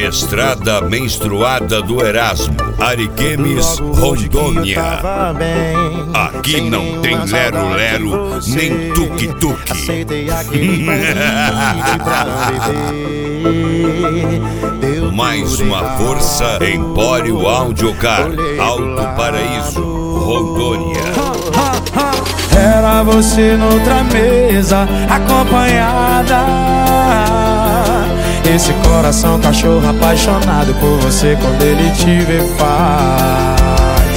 Estrada Menstruada do Erasmo, Ariquemes, Rondônia. Aqui não tem lero-lero, nem tuque-tuque. Aceitei aquele convite pra beber. Mais uma força, Empório Audiocar, Alto Paraíso, Rondônia. Era você noutra mesa, acompanhada. Esse coração cachorro apaixonado por você quando ele te vê faz.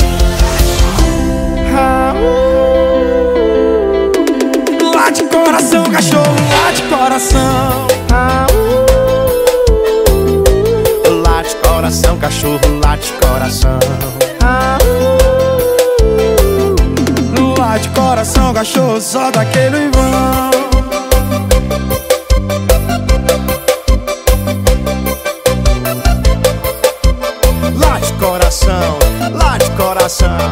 Late coração, cachorro, late coração. Late coração, cachorro, late coração. Late coração, cachorro, solta aquele vão. Late coração, late coração.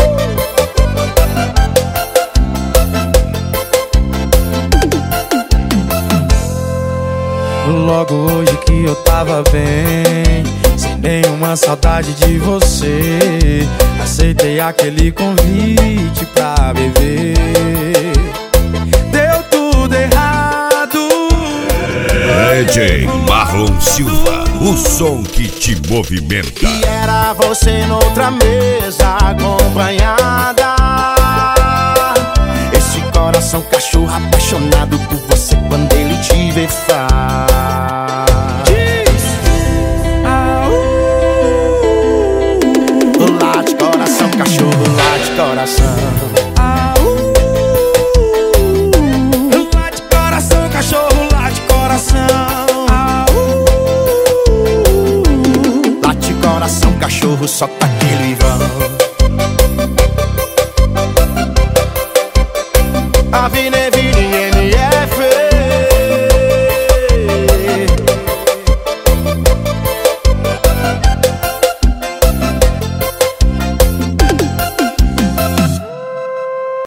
Logo hoje que eu tava bem, sem nenhuma saudade de você, aceitei aquele convite pra beber. Deu tudo errado. DJ Marlon Silva, o som que te movimenta. E era você noutra mesa, acompanhada. Esse coração cachorro apaixonado por você quando ele te vê faz. Late coração, cachorro, late coração. Late coração, cachorro, late coração. Late coração, cachorro, solta aquele vão. Avine, vine,